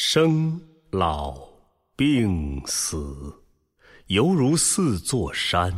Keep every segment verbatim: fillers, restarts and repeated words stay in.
生老病死，犹如四座山。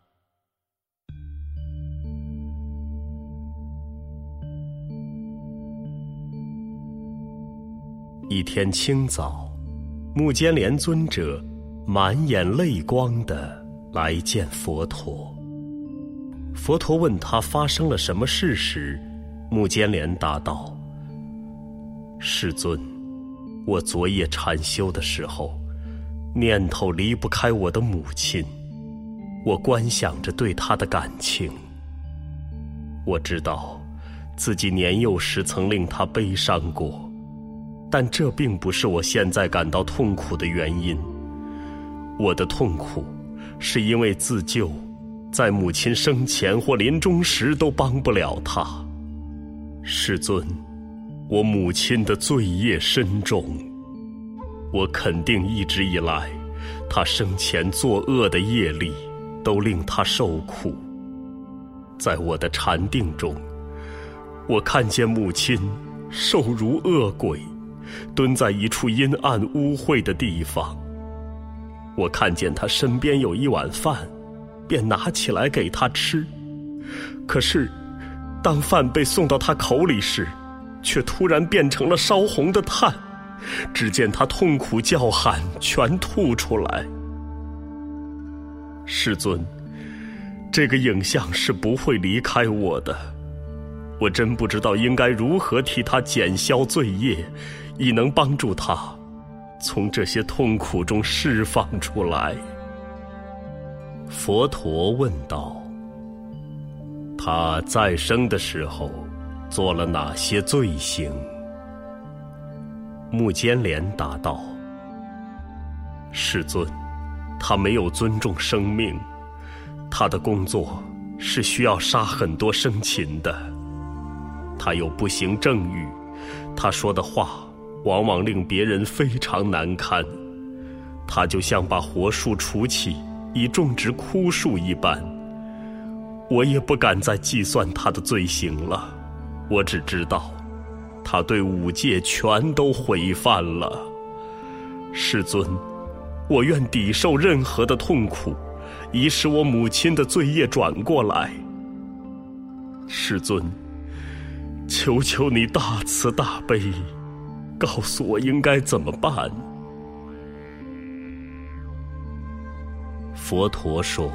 一天清早，目犍连尊者满眼泪光地来见佛陀。佛陀问他发生了什么事时，目犍连答道：世尊，我昨夜禅修的时候，念头离不开我的母亲，我观想着对她的感情。我知道自己年幼时曾令她悲伤过，但这并不是我现在感到痛苦的原因。我的痛苦是因为自救，在母亲生前或临终时都帮不了她。世尊，我母亲的罪业深重，我肯定一直以来她生前作恶的业力都令她受苦。在我的禅定中，我看见母亲瘦如恶鬼，蹲在一处阴暗污秽的地方。我看见她身边有一碗饭，便拿起来给她吃。可是当饭被送到她口里时，却突然变成了烧红的炭，只见她痛苦叫喊，全吐出来。世尊，这个影像是不会离开我的，我真不知道应该如何替她减消罪业，以能帮助她从这些痛苦中释放出来。佛陀问道：她在生的时候做了哪些罪行？目犍连答道：世尊，他没有尊重生命，他的工作是需要杀很多生禽的。他又不行正语，他说的话往往令别人非常难堪。他就像把活树除起以种植枯树一般。我也不敢再计算他的罪行了，我只知道他对五戒全都毁犯了。世尊，我愿抵受任何的痛苦，以使我母亲的罪业转过来。世尊，求求你大慈大悲，告诉我应该怎么办。佛陀说：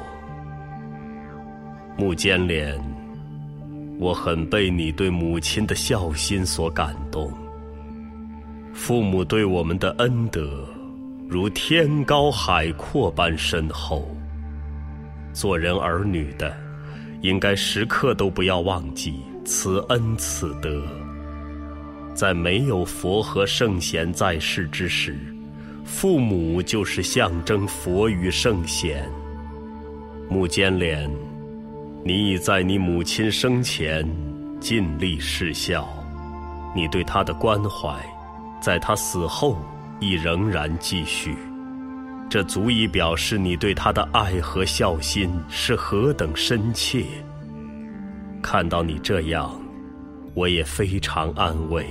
目犍连，我很被你对母亲的孝心所感动。父母对我们的恩德如天高海阔般深厚，做人儿女的应该时刻都不要忘记慈恩慈德。在没有佛和圣贤在世之时，父母就是象征佛与圣贤。目犍连，你已在你母亲生前尽力侍孝，你对她的关怀在她死后亦仍然继续，这足以表示你对她的爱和孝心是何等深切。看到你这样，我也非常安慰。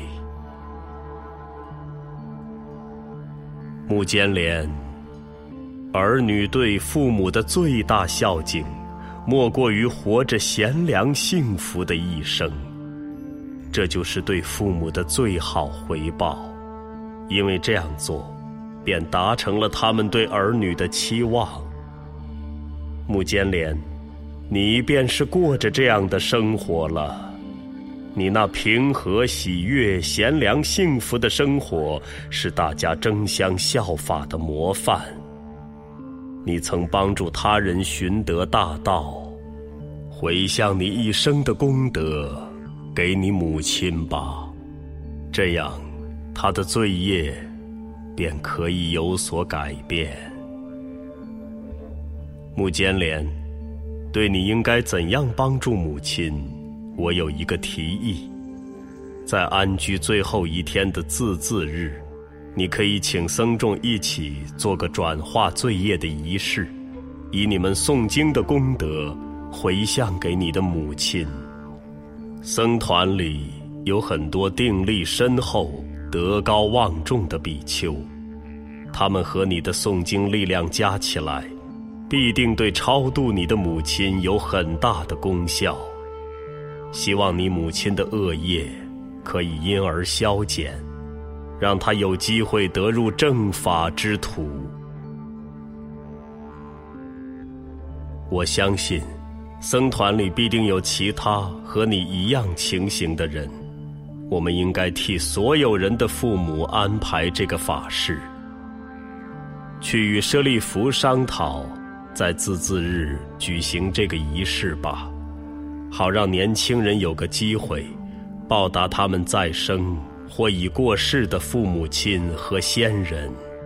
目犍连，儿女对父母的最大孝敬莫过于活着贤良幸福的一生，这就是对父母的最好回报，因为这样做便达成了他们对儿女的期望。目犍连，你便是过着这样的生活了。你那平和喜悦贤良幸福的生活是大家争相效法的模范。你曾帮助他人寻得大道，回向你一生的功德给你母亲吧，这样她的罪业便可以有所改变。目犍连，对你应该怎样帮助母亲，我有一个提议。在安居最后一天的自恣日，你可以请僧众一起做个转化罪业的仪式，以你们诵经的功德回向给你的母亲。僧团里有很多定力深厚、 德高望重的比丘，他们和你的诵经力量加起来，必定对超度你的母亲有很大的功效。希望你母亲的恶业可以因而消减，让她有机会得入正法之途。我相信僧团里必定有其他和你一样情形的人，我们应该替所有人的父母安排这个法事，去与舍利弗商讨，在自恣日举行这个仪式吧，好让年轻人有个机会报答他们在生或已过世的父母亲和先人。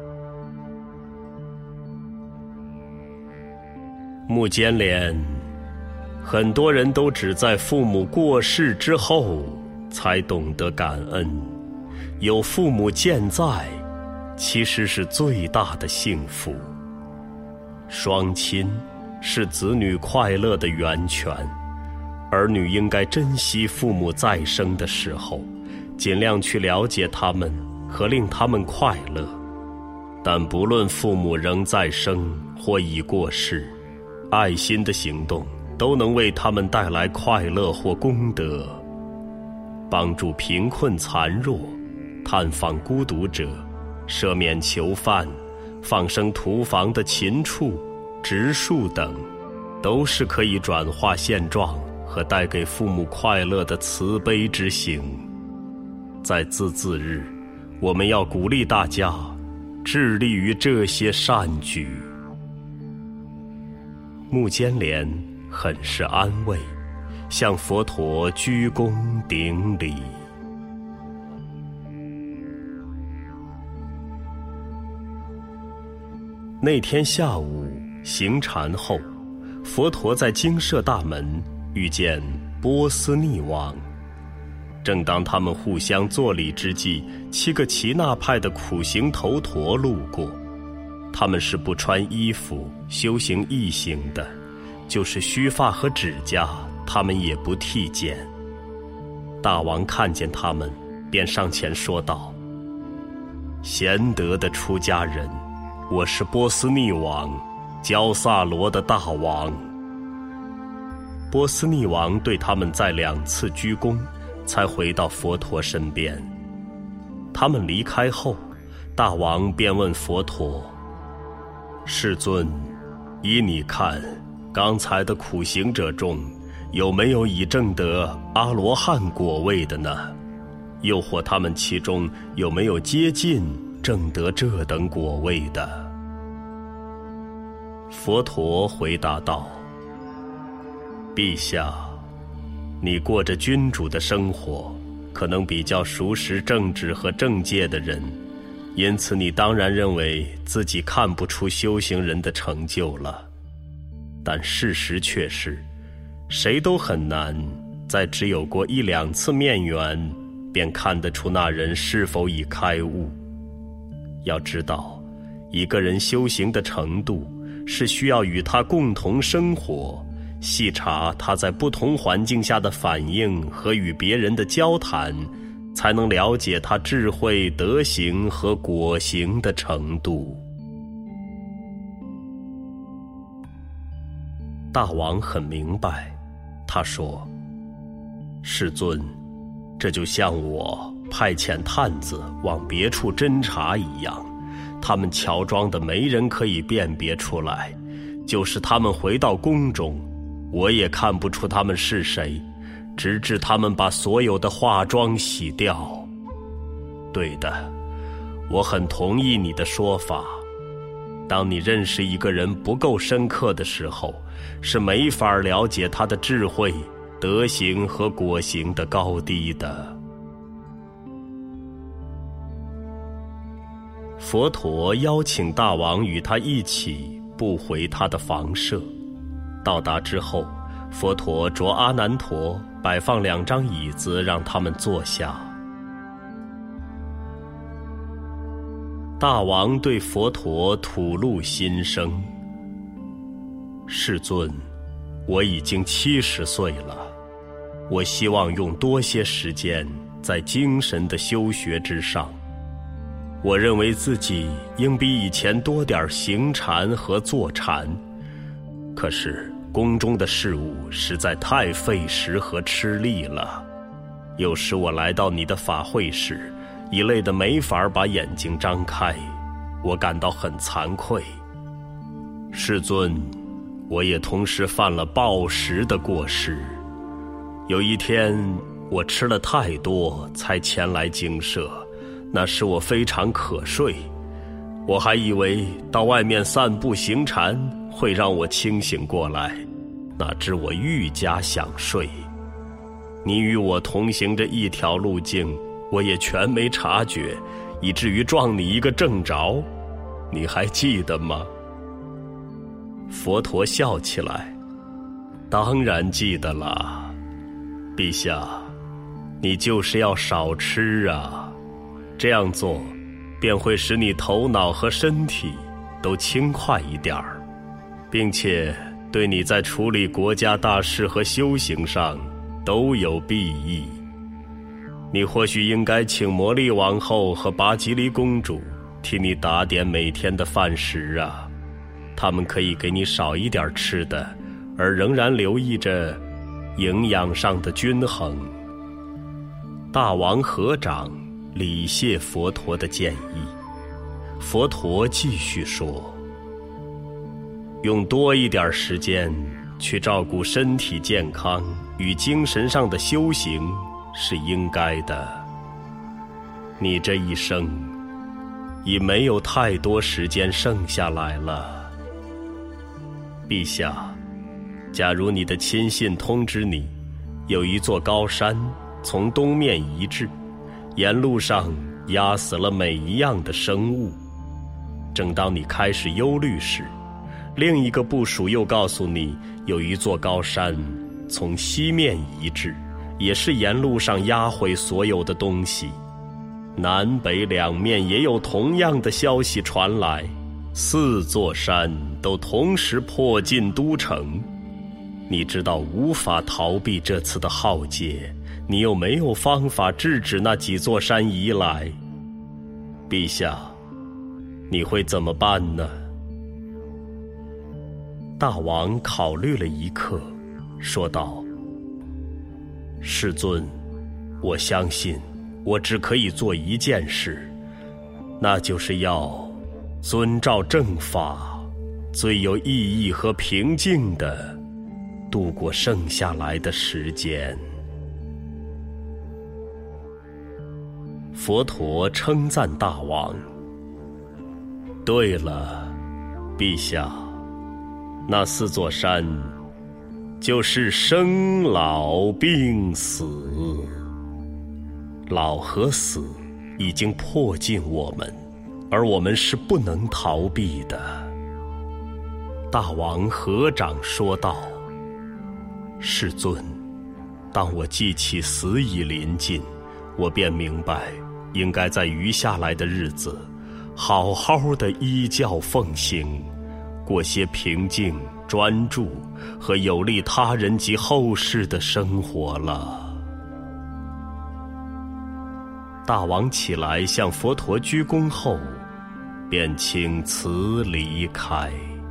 目犍连，很多人都只在父母过世之后才懂得感恩，有父母健在其实是最大的幸福。双亲是子女快乐的源泉，儿女应该珍惜父母在生的时候，尽量去了解他们和令他们快乐。但不论父母仍在生或已过世，爱心的行动都能为他们带来快乐或功德。帮助贫困残弱，探访孤独者，赦免囚犯，放生屠房的禽畜、植树等，都是可以转化现状和带给父母快乐的慈悲之行。在自恣日，我们要鼓励大家致力于这些善举。目犍连很是安慰，向佛陀鞠躬顶礼。那天下午行禅后，佛陀在精舍大门遇见波斯匿王。正当他们互相作礼之际，七个耆那派的苦行头陀路过。他们是不穿衣服修行易行的，就是须发和指甲他们也不剃剪。大王看见他们，便上前说道：贤德的出家人，我是波斯匿王，焦萨罗的大王。波斯匿王对他们再两次鞠躬，才回到佛陀身边。他们离开后，大王便问佛陀：世尊，依你看，刚才的苦行者中，有没有已证得阿罗汉果位的呢？又或他们其中有没有接近证得这等果位的？佛陀回答道：陛下，你过着君主的生活，可能比较熟识政治和政界的人，因此你当然认为自己看不出修行人的成就了。但事实却是，谁都很难在只有过一两次面缘便看得出那人是否已开悟。要知道，一个人修行的程度是需要与他共同生活，细察他在不同环境下的反应和与别人的交谈，才能了解他智慧、德行和果行的程度。大王很明白，他说：世尊，这就像我派遣探子往别处侦查一样，他们乔装的没人可以辨别出来，就是他们回到宫中，我也看不出他们是谁，直至他们把所有的化妆洗掉。对的，我很同意你的说法。当你认识一个人不够深刻的时候，是没法了解他的智慧、德行和果行的高低的。佛陀邀请大王与他一起步回他的房舍。到达之后，佛陀着阿难陀摆放两张椅子让他们坐下。大王对佛陀吐露心声：世尊，我已经七十岁了，我希望用多些时间在精神的修学之上。 我认为自己应比以前多点行禅和坐禅，可是宫中的事务实在太费时和吃力了。有时我来到你的法会时，已累得没法把眼睛张开，我感到很惭愧。世尊，我也同时犯了暴食的过失。有一天我吃了太多才前来精舍，那时我非常渴睡，我还以为到外面散步行禅会让我清醒过来，哪知我愈加想睡。你与我同行着一条路径，我也全没察觉，以至于撞你一个正着，你还记得吗？佛陀笑起来，当然记得了。陛下，你就是要少吃啊，这样做便会使你头脑和身体都轻快一点儿，并且对你在处理国家大事和修行上都有裨益。你或许应该请魔力王后和拔吉离公主替你打点每天的饭食啊，他们可以给你少一点吃的，而仍然留意着营养上的均衡。大王合掌礼谢佛陀的建议。佛陀继续说，用多一点时间去照顾身体健康与精神上的修行是应该的。你这一生已没有太多时间剩下来了。陛下，假如你的亲信通知你，有一座高山从东面移至，沿路上压死了每一样的生物，正当你开始忧虑时，另一个部属又告诉你，有一座高山从西面移至，也是沿路上压毁所有的东西。南北两面也有同样的消息传来，四座山都同时迫近都城。你知道无法逃避这次的浩劫，你又没有方法制止那几座山移来。陛下，你会怎么办呢？大王考虑了一刻，说道，世尊，我相信我只可以做一件事，那就是要遵照正法，最有意义和平静地度过剩下来的时间。佛陀称赞大王，对了，陛下，那四座山就是生老病死，老和死已经迫近我们，而我们是不能逃避的。大王合掌说道，世尊，当我记起死已临近，我便明白应该在余下来的日子好好的依教奉行，过些平静、专注和有利他人及后世的生活了。大王起来向佛陀鞠躬后，便请辞离开。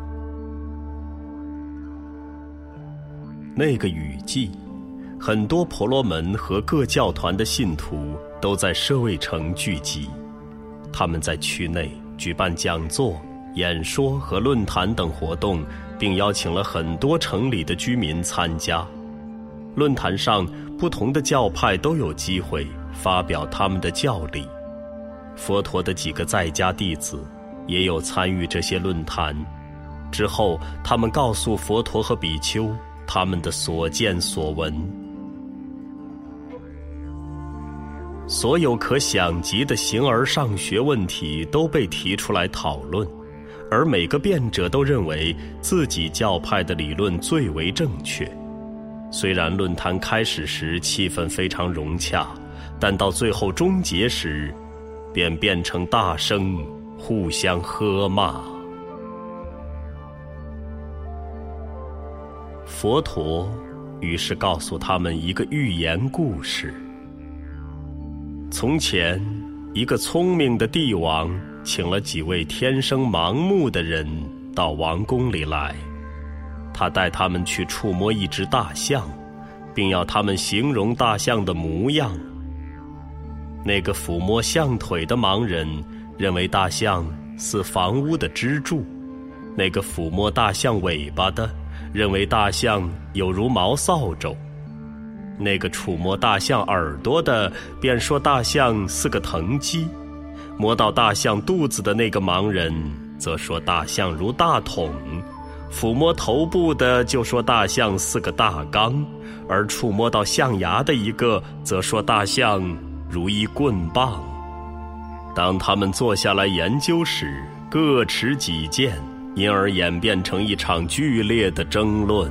那个雨季，很多婆罗门和各教团的信徒都在舍卫城聚集，他们在区内举办讲座、演说和论坛等活动，并邀请了很多城里的居民参加。论坛上，不同的教派都有机会发表他们的教理。佛陀的几个在家弟子也有参与这些论坛。之后，他们告诉佛陀和比丘他们的所见所闻。所有可想及的形而上学问题都被提出来讨论，而每个辩者都认为自己教派的理论最为正确。虽然论坛开始时气氛非常融洽，但到最后终结时，便变成大声互相喝骂。佛陀于是告诉他们一个寓言故事。从前一个聪明的帝王请了几位天生盲目的人到王宫里来，他带他们去触摸一只大象，并要他们形容大象的模样。那个抚摸象腿的盲人认为大象似房屋的支柱，那个抚摸大象尾巴的认为大象有如毛扫帚，那个触摸大象耳朵的便说大象是个藤鸡，摸到大象肚子的那个盲人则说大象如大桶，抚摸头部的就说大象是个大缸，而触摸到象牙的一个则说大象如一棍棒。当他们坐下来研究时，各持己见，因而演变成一场剧烈的争论。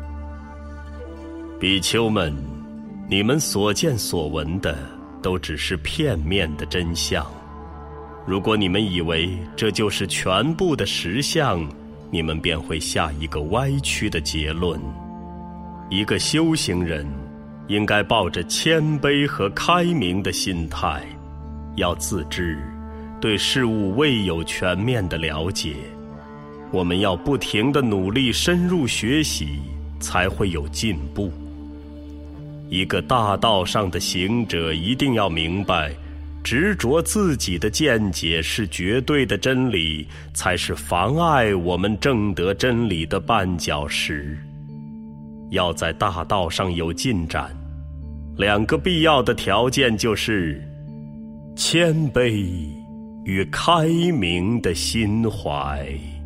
比丘们，你们所见所闻的都只是片面的真相。如果你们以为这就是全部的实相，你们便会下一个歪曲的结论。一个修行人应该抱着谦卑和开明的心态，要自知对事物未有全面的了解，我们要不停地努力深入学习，才会有进步。一个大道上的行者一定要明白，执着自己的见解是绝对的真理，才是妨碍我们证得真理的绊脚石。要在大道上有进展，两个必要的条件就是谦卑与开明的心怀。